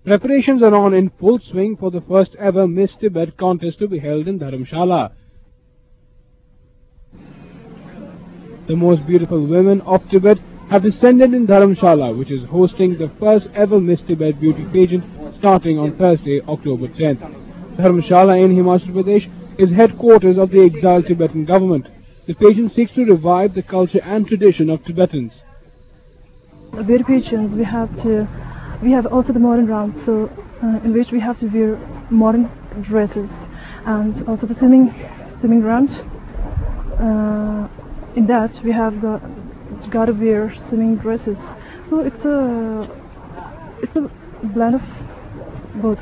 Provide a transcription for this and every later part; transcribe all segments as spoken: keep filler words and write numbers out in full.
Preparations are on in full swing for the first ever Miss Tibet contest to be held in Dharamshala. The most beautiful women of Tibet have descended in Dharamshala, which is hosting the first ever Miss Tibet beauty pageant starting on Thursday, October tenth. Dharamshala in Himachal Pradesh is headquarters of the exiled Tibetan government. The pageant seeks to revive the culture and tradition of Tibetans. The beauty pageants, we have to, we have also the modern round, so uh, in which we have to wear modern dresses, and also the swimming, swimming round. Uh, in that we have got, got to wear swimming dresses. So it's a, it's a blend of both.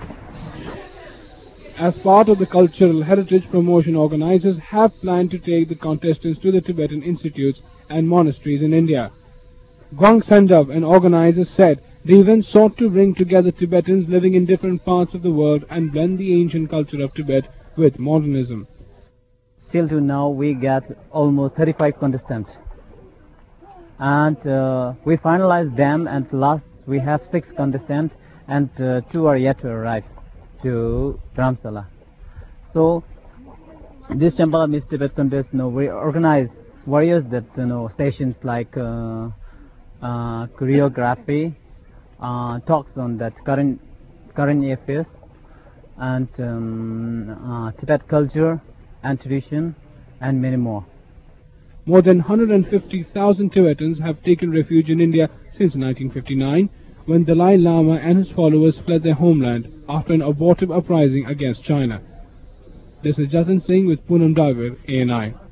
As part of the cultural heritage promotion, organizers have planned to take the contestants to the Tibetan institutes and monasteries in India. Gwang Sandav, an organizer, said the event sought to bring together Tibetans living in different parts of the world and blend the ancient culture of Tibet with modernism. Till to now we get almost thirty-five contestants, and uh, we finalized them, and last we have six contestants, and uh, two are yet to arrive to Dharamshala. So this Champala Miss Tibet contest, you know, we organize various that you know stations like uh, uh, choreography, uh, talks on that current current affairs, and um, uh, Tibet culture and tradition, and many more. More than one hundred fifty thousand Tibetans have taken refuge in India since nineteen fifty-nine, when Dalai Lama and his followers fled their homeland after an abortive uprising against China. This is Jatin Singh with Poonam Dagir, A N I.